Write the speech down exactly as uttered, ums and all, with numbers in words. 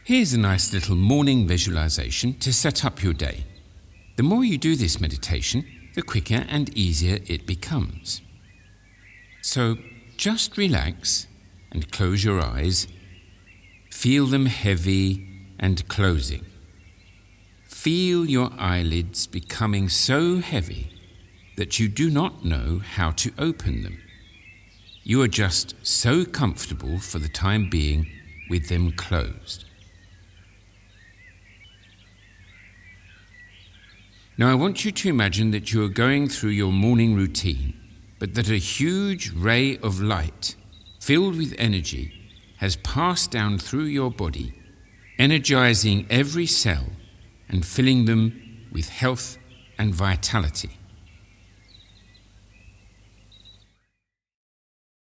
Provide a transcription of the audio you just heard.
Here's a nice little morning visualization to set up your day. The more you do this meditation, the quicker and easier it becomes. So just relax and close your eyes. Feel them heavy and closing. Feel your eyelids becoming so heavy that you do not know how to open them. You are just so comfortable for the time being with them closed. Now I want you to imagine that you are going through your morning routine, but that a huge ray of light, filled with energy, has passed down through your body, energizing every cell and filling them with health and vitality.